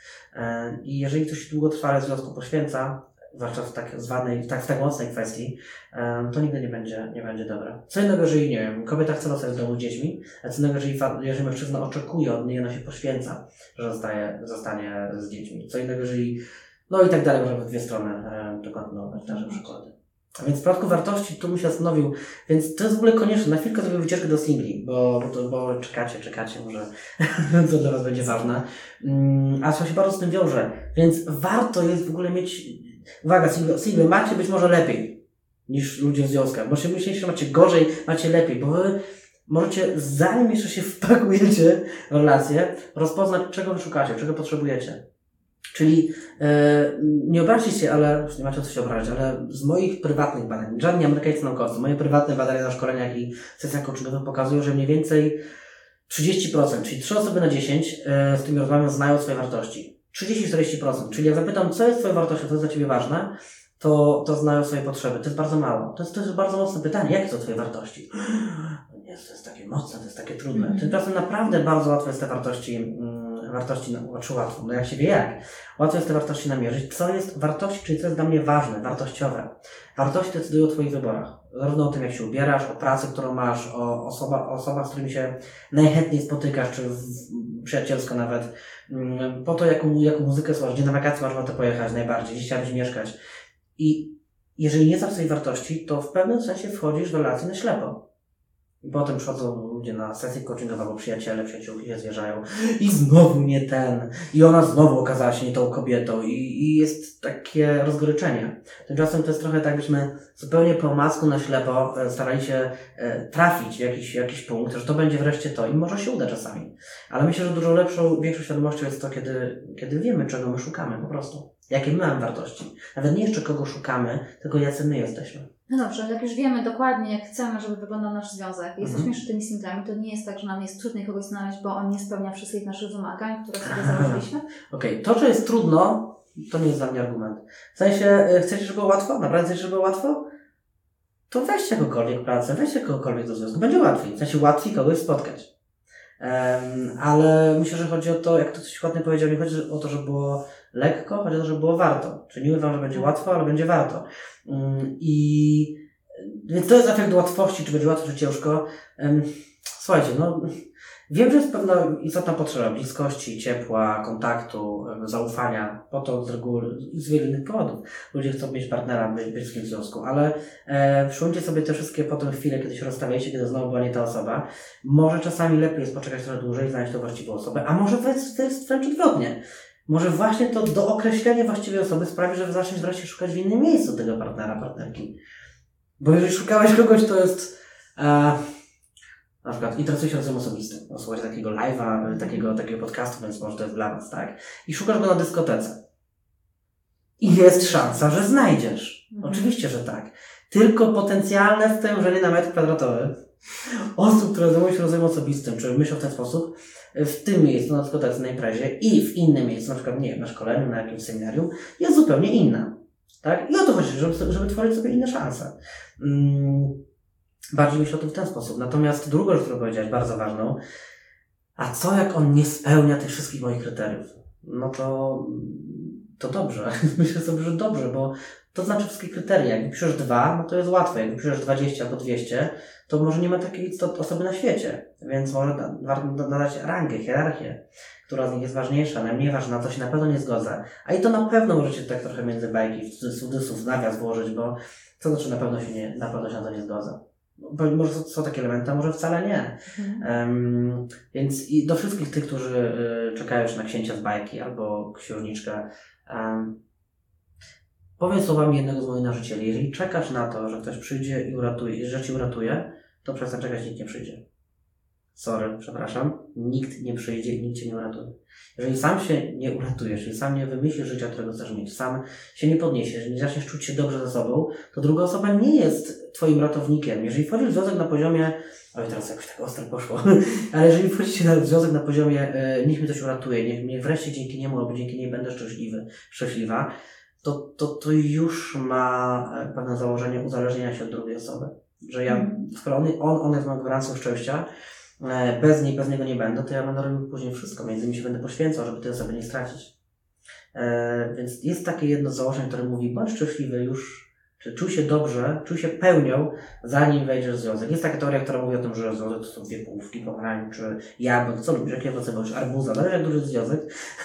I jeżeli ktoś długotrwale w związku poświęca, zwłaszcza w tak mocnej kwestii, to nigdy nie będzie dobre. Co innego, jeżeli, nie wiem, kobieta chce zostać w domu z dziećmi, a co innego, jeżeli mężczyzna oczekuje od niej, ona się poświęca, że zostanie z dziećmi. Co innego, jeżeli, no i tak dalej, można w dwie strony to kontynuować, nasze przykłady. A więc w przypadku wartości tu bym się zastanowił, więc to jest w ogóle konieczne. Na chwilkę zrobię wycieczkę do singli, bo czekacie, może to dla was będzie ważne. A co się bardzo z tym wiąże, więc warto jest w ogóle mieć. Uwaga, single macie być może lepiej niż ludzie w związkach. Możecie myśleć, że macie gorzej, macie lepiej, bo wy możecie, zanim jeszcze się wpakujecie w relację, rozpoznać, czego wy szukacie, czego potrzebujecie. Czyli nie obraźcie się, ale nie macie o co się obrazić, ale z moich prywatnych badań, żadni amerykańscy naukowcy, moje prywatne badania na szkoleniach i sesjach coachingowych pokazują, że mniej więcej 30%, czyli 3 osoby na 10, z którymi rozmawiam, znają swoje wartości. 30-40%, czyli jak zapytam, co jest twoją wartością, co jest dla ciebie ważne, to znają swoje potrzeby. To jest bardzo mało. To jest bardzo mocne pytanie. Jakie są twoje wartości? Nie, to jest takie mocne, to jest takie trudne. Tymczasem naprawdę bardzo łatwo jest te wartości łatwo, no jak się wie jak. Łatwo jest te wartości namierzyć. Co jest wartości, czyli co jest dla mnie ważne, wartościowe. Wartości decydują o twoich wyborach. Zarówno o tym, jak się ubierasz, o pracy, którą masz, o osobach, z którymi się najchętniej spotykasz, czy przyjacielsko nawet. Po to, jaką muzykę słuchasz, gdzie na wakacje masz ochotę pojechać najbardziej, gdzie chciałbyś mieszkać. I jeżeli nie znasz swojej wartości, to w pewnym sensie wchodzisz w relację na ślepo. I potem przychodzą ludzie na sesję coachingową, albo przyjaciółki się zwierzają i znowu nie ten. I ona znowu okazała się nie tą kobietą. I jest takie rozgoryczenie. Tymczasem to jest trochę tak, byśmy zupełnie po omacku na ślepo starali się trafić w jakiś punkt, że to będzie wreszcie to. I może się uda czasami. Ale myślę, że dużo większą świadomością jest to, kiedy wiemy, czego my szukamy po prostu. Jakie my mamy wartości. Nawet nie jeszcze kogo szukamy, tylko jacy my jesteśmy. No dobrze, ale jak już wiemy dokładnie, jak chcemy, żeby wyglądał nasz związek, jesteśmy jeszcze tymi singlami, to nie jest tak, że nam jest trudniej kogoś znaleźć, bo on nie spełnia wszystkich naszych wymagań, które sobie założyliśmy? Okej, to, że jest trudno, to nie jest dla mnie argument. W sensie, chcecie, żeby było łatwo? Naprawdę chcecie, żeby było łatwo? To weźcie kogokolwiek pracę, weźcie kogokolwiek do związku. Będzie łatwiej. W sensie łatwiej kogoś spotkać. Ale myślę, że chodzi o to, jak to coś ładnie powiedział, nie chodzi o to, żeby było lekko, chodzi o to, żeby było warto. Czyli nie mówię wam, że będzie łatwo, ale będzie warto. Więc to jest efekt łatwości, czy będzie łatwo, czy ciężko. Słuchajcie, no Wiem, że jest pewna istotna potrzeba bliskości, ciepła, kontaktu, zaufania, po to z reguły z wielu innych powodów. Ludzie chcą mieć partnera, być w tym związku, ale przyjmijcie sobie te wszystkie potem chwile, kiedy się rozstawiacie, kiedy znowu była nie ta osoba. Może czasami lepiej jest poczekać trochę dłużej i znaleźć tą właściwą osobę, a może to jest wręcz odwrotnie. Może właśnie to dookreślenie właściwej osoby sprawi, że zaczniesz wreszcie szukać w innym miejscu tego partnera, partnerki. Bo jeżeli szukałeś kogoś, to jest na przykład interesuje się rozwojem osobistym. Słuchajcie takiego live'a, takiego podcastu, więc może to jest dla was, tak? I szukasz go na dyskotece. I jest szansa, że znajdziesz. Oczywiście, że tak. Tylko potencjalne stężenie na metr kwadratowy osób, które zajmują się rozwojem osobistym, czy myślą w ten sposób, w tym miejscu, na dyskotece, na imprezie i w innym miejscu, na przykład, nie wiem, na szkoleniu, na jakimś seminarium, jest zupełnie inna. Tak? I o to chodzi, żeby tworzyć sobie inne szanse. Bardziej myślę o tym w ten sposób. Natomiast drugą rzecz, którą powiedziałeś, bardzo ważną, a co jak on nie spełnia tych wszystkich moich kryteriów? No to dobrze. Myślę sobie, że dobrze, bo to znaczy wszystkie kryteria. Jak piszesz 2, no to jest łatwe. Jak piszesz 20 albo 200, to może nie ma takiej osoby na świecie. Więc może warto nadać rangę, hierarchię, która z nich jest ważniejsza, najmniej ważna, na to się na pewno nie zgodzę. A i to na pewno możecie tak trochę między bajki, w nawias włożyć, bo to znaczy na pewno się na to nie zgodzę. Bo może są takie elementy, a może wcale nie. Więc i do wszystkich tych, którzy czekają już na księcia z bajki albo księżniczkę, powiem słowami jednego z moich nauczycieli. Jeżeli czekasz na to, że ktoś przyjdzie i uratuje, że ci uratuje, to przestań czekać, nikt nie przyjdzie. Sorry, przepraszam. Nikt nie przyjdzie i nikt cię nie uratuje. Jeżeli sam się nie uratujesz, jeżeli sam nie wymyślisz życia, którego chcesz mieć, sam się nie podniesiesz, jeżeli nie zaczniesz czuć się dobrze ze sobą, to druga osoba nie jest twoim ratownikiem. Jeżeli wchodzisz w związek na poziomie, oj, teraz jakoś tak ostro poszło, ale jeżeli wchodzicie na związek na poziomie niech mi coś uratuje, niech mnie wreszcie dzięki niemu albo dzięki niej będę szczęśliwa, to już ma pewne założenie uzależnienia się od drugiej osoby. Że ja, skoro on jest moją gwarancją szczęścia, bez niego nie będę, to ja będę robił później wszystko. Między innymi się będę poświęcał, żeby tej osoby nie stracić. Więc jest takie jedno założenie, które mówi, bądź szczęśliwy już, czy czuj się dobrze, czuj się pełnią, zanim wejdziesz w związek. Jest taka teoria, która mówi o tym, że związek to są 2 połówki, pomarańczy, jabłek, co lubisz, jakie owoce wolisz, arbuza, zależy jak duży jest związek.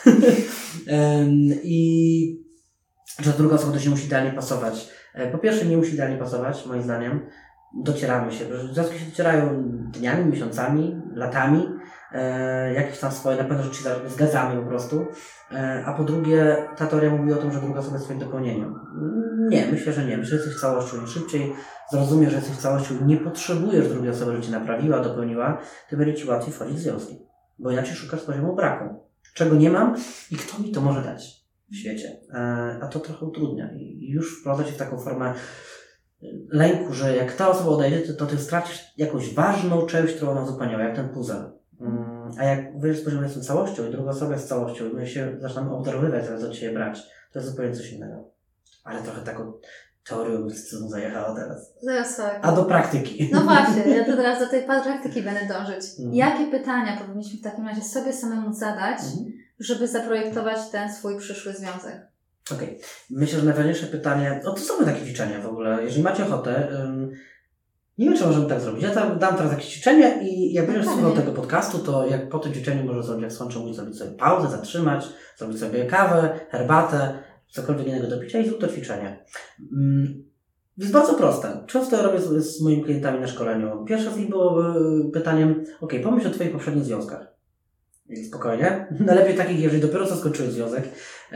I że druga osoba też nie musi idealnie pasować. Po pierwsze, nie musi idealnie pasować, moim zdaniem. Docieramy się. Związki się docierają dniami, miesiącami, latami. Jakieś tam swoje, na pewno rzeczy zgadzamy po prostu. A po drugie, ta teoria mówi o tym, że druga osoba jest swoim dopełnieniem. Nie, myślę, że nie. Myślę, że jesteś całością. Im szybciej zrozumiesz, że jesteś całością i nie potrzebujesz drugiej osoby, żeby cię naprawiła, dopełniła, to będzie ci łatwiej wchodzić w związki. Bo inaczej szukasz z poziomu braku. Czego nie mam i kto mi to może dać w świecie. A to trochę utrudnia. I już wprowadza cię w taką formę lęku, że jak ta osoba odejdzie, to ty stracisz jakąś ważną część, którą ona uzupełniała, jak ten puzzle. A jak wyjdziesz z poziomu jestem całością i druga osoba jest całością i my się zaczynamy obdarowywać, zamiast od siebie brać, to jest zupełnie coś innego. Ale trochę taką teorią mistycyzmu zajechała teraz. Zaraz tak. A do praktyki. No właśnie, ja to teraz do tej praktyki będę dążyć. Jakie pytania powinniśmy w takim razie sobie samemu zadać, żeby zaprojektować ten swój przyszły związek? Okej. Myślę, że najważniejsze pytanie, to są takie ćwiczenia w ogóle. Jeżeli macie ochotę, nie wiem, czy możemy tak zrobić. Ja dam teraz jakieś ćwiczenie i jak będziesz słuchał tego podcastu, to jak po tym ćwiczeniu możesz sobie, jak skończę mówić, zrobić sobie pauzę, zatrzymać, zrobić sobie kawę, herbatę, cokolwiek innego do picia i zrób to ćwiczenie. Jest bardzo proste. Często robię z moimi klientami na szkoleniu. Pierwsze z nich było pytaniem, pomyśl o twoich poprzednich związkach. Spokojnie. Najlepiej takich, jeżeli dopiero co skończyłeś związek,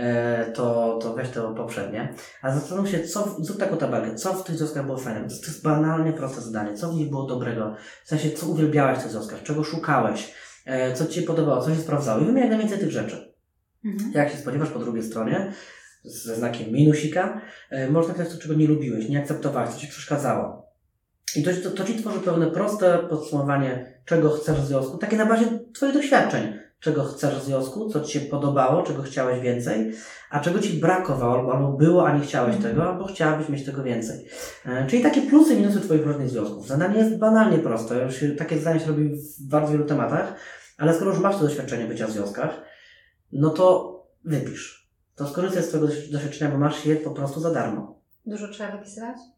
to weź to poprzednie. A zastanów się, zrób taką tabelkę, co w tych związkach było fajnego. To jest banalnie proste zadanie. Co w nich było dobrego? W sensie, co uwielbiałeś w tych związkach? Czego szukałeś? Co ci się podobało? Co się sprawdzało? I wymieniaj najwięcej tych rzeczy. Jak się spodziewasz po drugiej stronie, ze znakiem minusika, można napisać to, czego nie lubiłeś, nie akceptowałeś, co ci przeszkadzało. I to ci tworzy pewne proste podsumowanie, czego chcesz w związku, takie na bazie twoich doświadczeń. Czego chcesz w związku, co ci się podobało, czego chciałeś więcej, a czego ci brakowało, albo było, a nie chciałeś tego, albo chciałabyś mieć tego więcej. Czyli takie plusy i minusy twoich różnych związków. Zadanie jest banalnie proste. Takie zadanie się robi w bardzo wielu tematach, ale skoro już masz to doświadczenie bycia w związkach, no to wypisz. To skorzystaj z tego doświadczenia, bo masz je po prostu za darmo. Dużo trzeba wypisywać?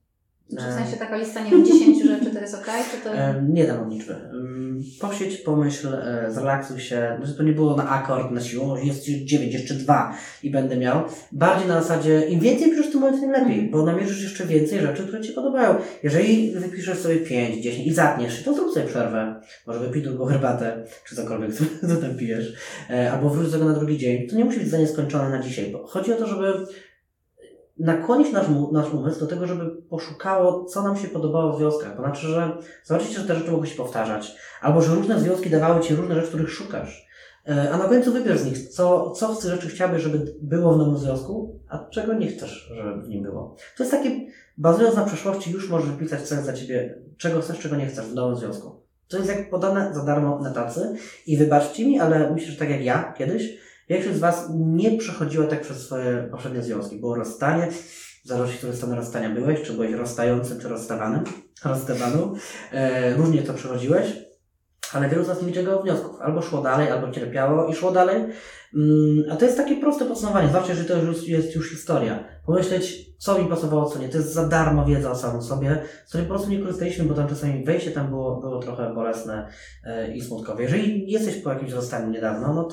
Czy w sensie taka lista, nie wiem, 10 rzeczy to jest okej? Czy to... Nie dam liczby. Posiedź, pomyśl, zrelaksuj się, żeby to nie było na akord, na siłę, jest 9, jeszcze 2 i będę miał. Bardziej na zasadzie, im więcej piszesz, tym tym lepiej, bo namierzysz jeszcze więcej rzeczy, które Ci podobają. Jeżeli wypiszesz sobie 5, 10 i zatniesz się, to zrób sobie przerwę. Może wypij drugą herbatę, czy cokolwiek, co tam pijesz, albo wróć do tego na drugi dzień. To nie musi być zdanie skończone na dzisiaj, bo chodzi o to, żeby nakłonić nasz umysł do tego, żeby poszukało, co nam się podobało w związkach. To znaczy, że zobaczycie, że te rzeczy mogą się powtarzać, albo że różne związki dawały Ci różne rzeczy, których szukasz. A na końcu wybierz z nich, co z tych rzeczy chciałbyś, żeby było w nowym związku, a czego nie chcesz, żeby w nim było. To jest takie, bazując na przeszłości, już możesz wypisać, co jest dla Ciebie, czego chcesz, czego nie chcesz w nowym związku. To jest jak podane za darmo na tacy i wybaczcie mi, ale myślę, że tak jak ja kiedyś, większość z Was nie przechodziła tak przez swoje poprzednie związki. Było rozstanie, w zależności, który stan rozstania byłeś, czy byłeś rozstającym, czy rozstawaną. Różnie to przechodziłeś, ale wielu z Was nie wyciągało wniosków. Albo szło dalej, albo cierpiało i szło dalej. A to jest takie proste podsumowanie, zwłaszcza jeżeli to jest już historia. Pomyśleć, co mi pasowało, co nie. To jest za darmo wiedza o samym sobie, z której po prostu nie korzystaliśmy, bo tam czasami wejście tam było trochę bolesne i smutkowe. Jeżeli jesteś po jakimś rozstaniu niedawno, no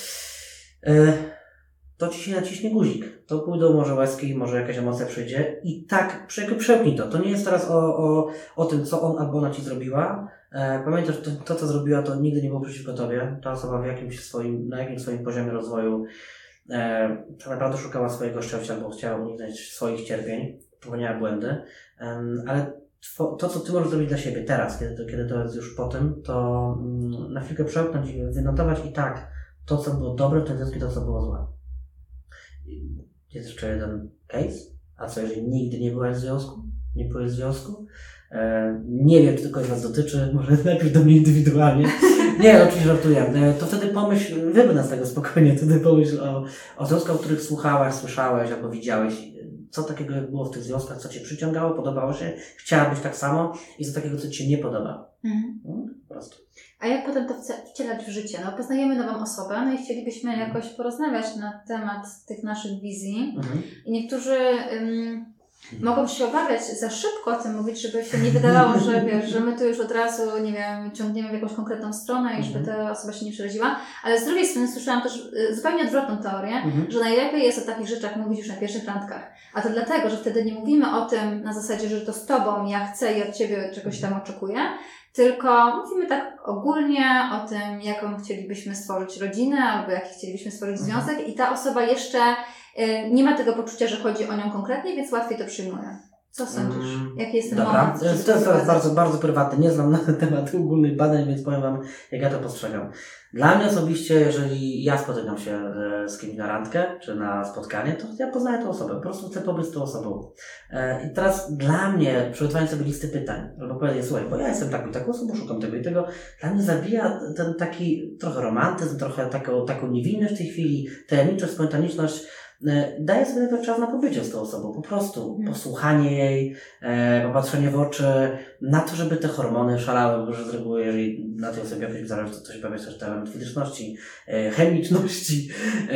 to Ci się naciśnie guzik. To pójdą może łezki, może jakaś emocja przyjdzie i tak przełknij to. To nie jest teraz o tym, co on albo ona Ci zrobiła. Pamiętaj, że to, co zrobiła, to nigdy nie było przeciwko Tobie. Ta osoba na jakimś swoim poziomie rozwoju tak naprawdę szukała swojego szczęścia albo chciała uniknąć swoich cierpień, popełniała błędy. Ale to, co Ty możesz zrobić dla siebie teraz, kiedy to jest już po tym, to na chwilkę przełknąć i wynotować i tak to, co było dobre w tym związku i to, co było złe. Jest jeszcze jeden case. A co, jeżeli nigdy nie byłeś w związku? Nie byłeś w związku? Nie wiem, czy tylko Was dotyczy. Może najpierw do mnie indywidualnie. Nie, oczywiście żartuję. To wtedy pomyśl, wybrnę z tego spokojnie, wtedy pomyśl o związkach, o których słuchałaś, słyszałeś albo widziałeś. Co takiego było w tych związkach, co Cię przyciągało, podobało się, chciałabyś tak samo i co takiego, co Ci się nie podoba. Po prostu. A jak potem to wcielać w życie? No, poznajemy nową osobę, no i chcielibyśmy jakoś porozmawiać na temat tych naszych wizji. I niektórzy mogą się obawiać za szybko o tym mówić, żeby się nie wydawało, że wiesz, że my tu już od razu, nie wiem, ciągniemy w jakąś konkretną stronę i żeby ta osoba się nie przeraziła. Ale z drugiej strony słyszałam też zupełnie odwrotną teorię, że najlepiej jest o takich rzeczach mówić już na pierwszych randkach. A to dlatego, że wtedy nie mówimy o tym na zasadzie, że to z Tobą ja chcę i od Ciebie czegoś tam oczekuję, tylko mówimy tak ogólnie o tym, jaką chcielibyśmy stworzyć rodzinę albo jaki chcielibyśmy stworzyć związek i ta osoba jeszcze nie ma tego poczucia, że chodzi o nią konkretnie, więc łatwiej to przyjmuje. Co sądzisz? Jaki jest ten moment? To jest teraz bardzo, bardzo prywatne. Nie znam na ten temat ogólnych badań, więc powiem Wam, jak ja to postrzegam. Dla mnie osobiście, jeżeli ja spotykam się z kimś na randkę, czy na spotkanie, to ja poznaję tę osobę. Po prostu chcę pobyć z tą osobą. I teraz dla mnie, przygotowanie sobie listy pytań, albo powiedzieć, słuchaj, bo ja jestem taką osobą, szukam tego i tego, dla mnie zabija ten taki trochę romantyzm, trochę taką niewinność w tej chwili, tajemniczość, spontaniczność. Daję sobie najpierw czas na pobycie z tą osobą, po prostu posłuchanie jej, popatrzenie w oczy, na to, żeby te hormony szalały, bo że z reguły, jeżeli na tej osobie jakoś zależy, to się pojawia też te element fizyczności, chemiczności.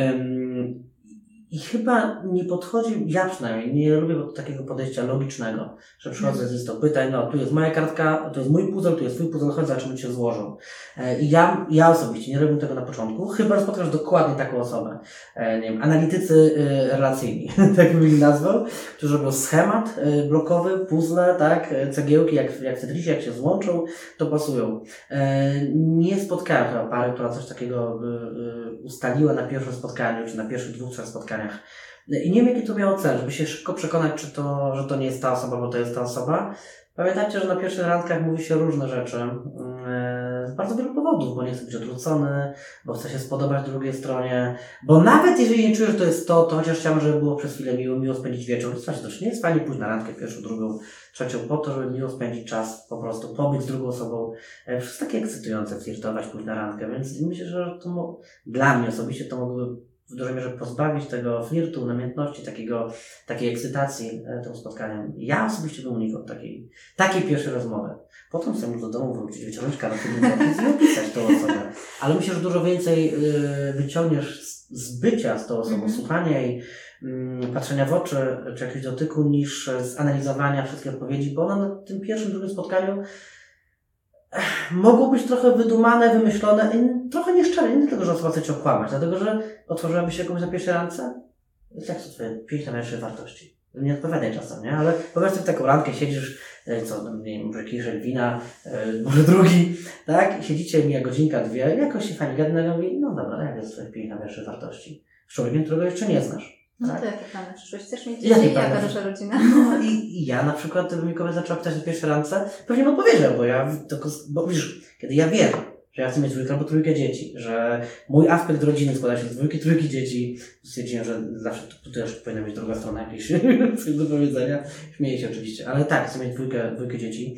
I chyba nie podchodzi, ja przynajmniej nie lubię takiego podejścia logicznego, że przychodzę z listą pytań, no tu jest moja kartka, to jest mój puzzle, tu jest twój puzzle, chodź zobaczymy, się złożą. I ja osobiście nie robię tego na początku, chyba że spotkasz dokładnie taką osobę. Nie wiem, analitycy relacyjni, tak bym ich nazwał, którzy robią schemat blokowy, puzzle, tak, cegiełki, jak w Tetrisie, jak się złączą, to pasują. Nie spotkałem chyba pary, która coś takiego ustaliła na pierwszym spotkaniu, czy na pierwszych 2-3 spotkaniach. I nie wiem, jaki to miało cel, żeby się szybko przekonać, że to nie jest ta osoba, bo to jest ta osoba. Pamiętajcie, że na pierwszych randkach mówi się różne rzeczy. Z bardzo wielu powodów, bo nie chce być odwrócony, bo chce się spodobać drugiej stronie, bo nawet jeżeli nie czujesz, że to jest to chociaż chciałbym, żeby było przez chwilę miło spędzić wieczór. Słuchajcie, to nie jest fajnie pójść na randkę pierwszą, drugą, trzecią, po to, żeby miło spędzić czas, po prostu pobyć z drugą osobą. To jest takie ekscytujące flirtować, pójść na randkę, więc myślę, że to dla mnie osobiście to mogłoby w dużej mierze pozbawić tego flirtu, namiętności, takiej ekscytacji tym spotkaniem. Ja osobiście bym unikał takiej pierwszej rozmowy. Potem chcę już do domu wrócić, wyciągnąć kartę i opisać tą osobę. Ale myślę, że dużo więcej wyciągniesz z bycia z tą osobą, słuchania jej, patrzenia w oczy, czy jakiegoś dotyku, niż z analizowania wszystkich odpowiedzi, bo one na tym pierwszym, drugim spotkaniu mogą być trochę wydumane, wymyślone i trochę nieszczere. Nie dlatego, że osoba chce cię okłamać, dlatego, że otworzyłabyś się komuś na pierwszej randce. Jak są twoje 5 najlepszych wartości? Nie odpowiadaj czasem, nie? Ale powiedzmy w taką randkę siedzisz, nie wiem, może kieliszek wina, może drugi, tak? I siedzicie, mija godzinka, 2, jakoś się fajnie gadnego mówi, no dobra, jak jest twoje 5 najlepszych wartości? Z człowiekiem, którego jeszcze nie znasz. No tak? to jakie plany przyszłość? Chcesz mieć dzieci? Jaka nasza rodzina? No i ja na przykład, gdyby mi kobieta zaczęła pytać na pierwszej randce, pewnie bym odpowiedział, bo wiesz, kiedy ja wiem, że ja chcę mieć 2 albo 3 dzieci, że mój aspekt rodziny składa się z 2, 3 dzieci, stwierdziłem, że zawsze tu też powinna być druga strona jakiejś coś do powiedzenia. Śmieję się oczywiście, ale tak, chcę mieć 2 dzieci.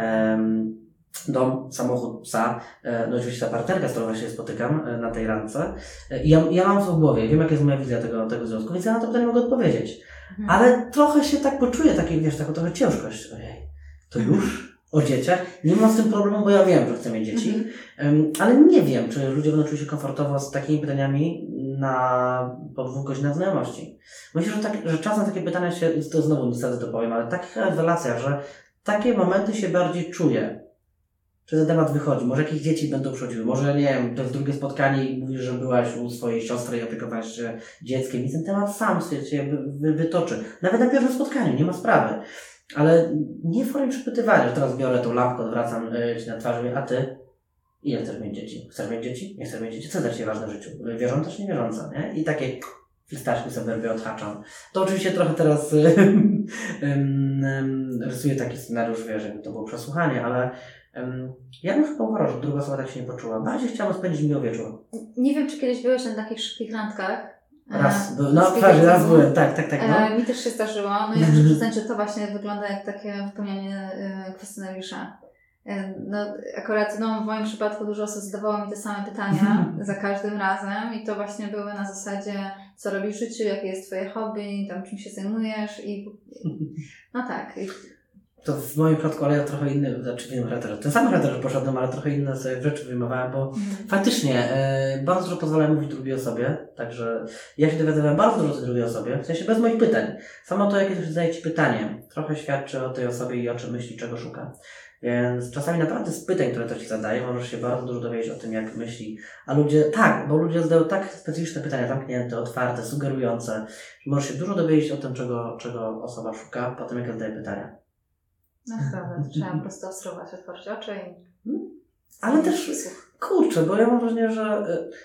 Dom, samochód, psa, no oczywiście ta partnerka, z którą się spotykam na tej randce. I ja mam to w głowie, wiem, jaka jest moja wizja tego związku, więc ja na to pytanie mogę odpowiedzieć. Ale trochę się tak poczuję, taką trochę ciężkość. Ojej, to już? O dzieciach? Nie mam z tym problemu, bo ja wiem, że chcę mieć dzieci, ale nie wiem, czy ludzie będą czuli się komfortowo z takimi pytaniami po 2 godzinach znajomości. Myślę, że czasem takie pytania się, to znowu niestety to powiem, ale w takich relacjach, że takie momenty się bardziej czuję. Czy ten temat wychodzi? Może jakieś dzieci będą przychodziły? Może, nie wiem, to jest drugie spotkanie i mówisz, że byłaś u swojej siostry i opiekowałaś się dzieckiem i ten temat sam się wytoczy. Nawet na pierwszym spotkaniu, nie ma sprawy. Ale nie w formie przepytywania, że teraz biorę tą lampkę, odwracam ci na twarz i mówię, a ty? Ile chcesz mieć dzieci? Chcesz mieć dzieci? Nie chcesz mieć dzieci? Co jest dla ciebie ważne w życiu? Wierząca czy niewierząca? Nie? I takie fistaszki sobie odhaczam. To oczywiście trochę teraz rysuję taki scenariusz, wiesz, jakby to było przesłuchanie, ale ja bym chyba uważał, że druga osoba tak się nie poczuła. Bardziej chciałam spędzić miło wieczór. Nie wiem, czy kiedyś byłeś na takich szybkich randkach. Raz byłem, tak. No. Mi też się zdarzyło. No i muszę przyznać, że to właśnie wygląda jak takie wypełnianie kwestionariusza. No akurat w moim przypadku dużo osób zadawało mi te same pytania za każdym razem i to właśnie były na zasadzie, co robisz w życiu, jakie jest twoje hobby, tam czym się zajmujesz i no tak. To w moim przypadku, ale ja trochę inny, znaczy w innym charakterze. Ten sam charakterze poszedłem, ale trochę inne sobie rzeczy wyjmowałem, bo faktycznie bardzo dużo pozwalałem mówić drugiej osobie, także ja się dowiadywałem bardzo dużo o tej drugiej osobie, w sensie bez moich pytań. Samo to, jakie ktoś zadaje ci pytanie, trochę świadczy o tej osobie i o czym myśli, czego szuka. Więc czasami naprawdę z pytań, które ktoś ci zadaje, możesz się bardzo dużo dowiedzieć o tym, jak myśli. A ludzie, bo ludzie zadają tak specyficzne pytania, zamknięte, otwarte, sugerujące, że możesz się dużo dowiedzieć o tym, czego osoba szuka, po tym, jak zadaje pytania. No prawda, trzeba po prostu obserwować, otworzyć oczy i... Ale też, kurczę, bo ja mam wrażenie, że...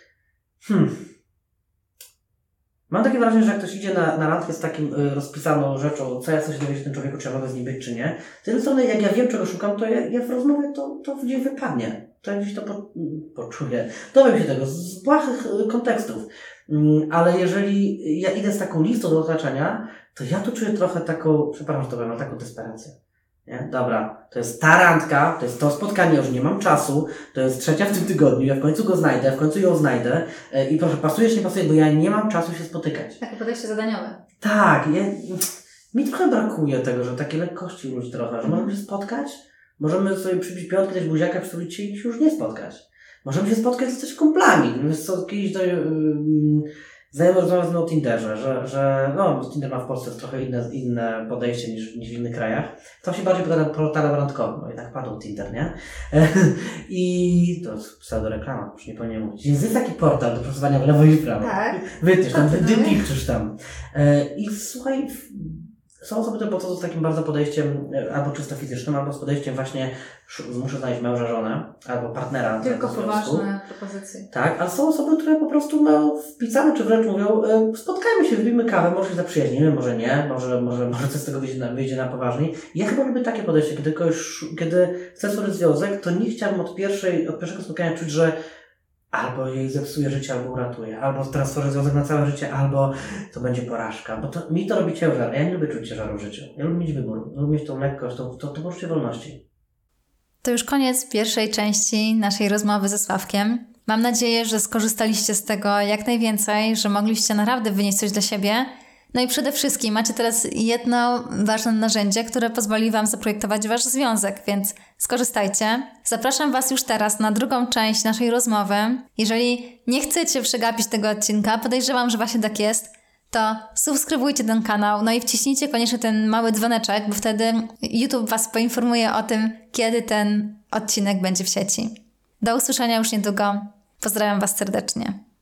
Mam takie wrażenie, że jak ktoś idzie na randkę z takim rozpisaną rzeczą, co ja chcę się dowiedzieć o tym człowieku, czy ja mogę z nim być, czy nie. Z jednej strony, jak ja wiem, czego szukam, to ja w rozmowie to gdzieś wypadnie. To ja gdzieś to poczuję. Dowiem się tego z błahych kontekstów. Ale jeżeli ja idę z taką listą do otaczania, to ja tu czuję trochę taką, przepraszam, że to powiem, taką desperację. Nie? Dobra, to jest ta randka, to jest to spotkanie, już nie mam czasu, to jest 3 w tym tygodniu, ja w końcu go znajdę, w końcu ją znajdę i proszę, pasuje czy nie pasuje, bo ja nie mam czasu się spotykać. Takie podejście zadaniowe. Tak, mi trochę brakuje tego, że takie lekkości ludzi trochę, że możemy się spotkać, możemy sobie przybić piątkę, dać buziaka, przytulić się i się już nie spotkać. Możemy się spotkać z też kumplami, więc co kiedyś znajomy rozmawiał z mną o Tinderze, że Tinder ma w Polsce trochę inne podejście niż w innych krajach. To się bardziej poda portalem randkowym, no i tak padł Tinder, nie? I to jest pseudoreklama, już nie powinienem mówić. Więc jest taki portal do przesuwania w lewo i w prawo. Tak. Wytniesz tam, wypikczysz tam. I słuchaj, są osoby, które podchodzą z takim bardzo podejściem albo czysto fizycznym, albo z podejściem właśnie muszę znaleźć męża, żonę, albo partnera. Tylko poważne propozycje. Tak, ale są osoby, które po prostu mają wpisane, czy wręcz mówią, spotkajmy się, wypijmy kawę, może się zaprzyjaźnimy, może nie, może coś z tego wyjdzie na poważniej. Ja chyba lubię takie podejście, kiedy chcę stworzyć związek, to nie chciałbym od pierwszego spotkania czuć, że albo jej zepsuje życie, albo uratuje, albo teraz stworzę związek na całe życie, albo to będzie porażka, bo mi to robi ciężar, a ja nie lubię czuć ciężaru w życiu. Ja lubię mieć wybór, lubię mieć tą lekkość, to poczucie wolności. To już koniec pierwszej części naszej rozmowy ze Sławkiem. Mam nadzieję, że skorzystaliście z tego jak najwięcej, że mogliście naprawdę wynieść coś dla siebie. No i przede wszystkim macie teraz jedno ważne narzędzie, które pozwoli Wam zaprojektować Wasz związek, więc skorzystajcie. Zapraszam Was już teraz na drugą część naszej rozmowy. Jeżeli nie chcecie przegapić tego odcinka, podejrzewam, że właśnie tak jest, to subskrybujcie ten kanał, no i wciśnijcie koniecznie ten mały dzwoneczek, bo wtedy YouTube Was poinformuje o tym, kiedy ten odcinek będzie w sieci. Do usłyszenia już niedługo. Pozdrawiam Was serdecznie.